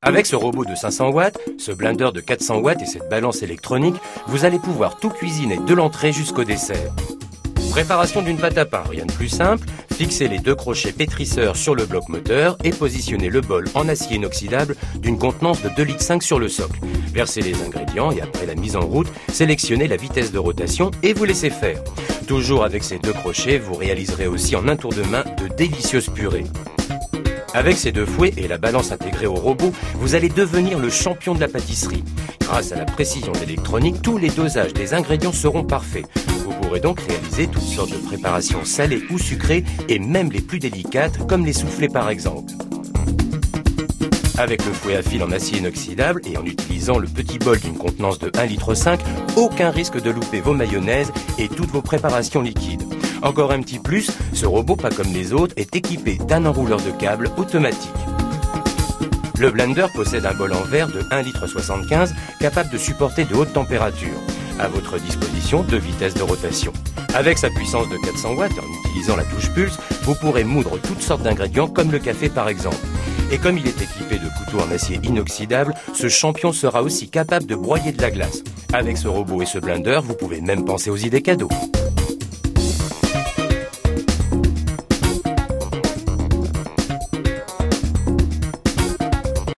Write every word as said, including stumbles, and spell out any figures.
Avec ce robot de cinq cents watts, ce blender de quatre cents watts et cette balance électronique, vous allez pouvoir tout cuisiner de l'entrée jusqu'au dessert. Préparation d'une pâte à pain, rien de plus simple. Fixez les deux crochets pétrisseurs sur le bloc moteur et positionnez le bol en acier inoxydable d'une contenance de deux virgule cinq litres sur le socle. Versez les ingrédients et après la mise en route, sélectionnez la vitesse de rotation et vous laissez faire. Toujours avec ces deux crochets, vous réaliserez aussi en un tour de main de délicieuses purées. Avec ces deux fouets et la balance intégrée au robot, vous allez devenir le champion de la pâtisserie. Grâce à la précision d'électronique, tous les dosages des ingrédients seront parfaits. Vous pourrez donc réaliser toutes sortes de préparations salées ou sucrées et même les plus délicates comme les soufflés par exemple. Avec le fouet à fil en acier inoxydable et en utilisant le petit bol d'une contenance de un virgule cinq litres, aucun risque de louper vos mayonnaises et toutes vos préparations liquides. Encore un petit plus, ce robot, pas comme les autres, est équipé d'un enrouleur de câbles automatique. Le blender possède un bol en verre de un virgule soixante-quinze litres capable de supporter de hautes températures. À votre disposition, deux vitesses de rotation. Avec sa puissance de quatre cents watts, en utilisant la touche pulse, vous pourrez moudre toutes sortes d'ingrédients comme le café par exemple. Et comme il est équipé de couteaux en acier inoxydable, ce champion sera aussi capable de broyer de la glace. Avec ce robot et ce blender, vous pouvez même penser aux idées cadeaux.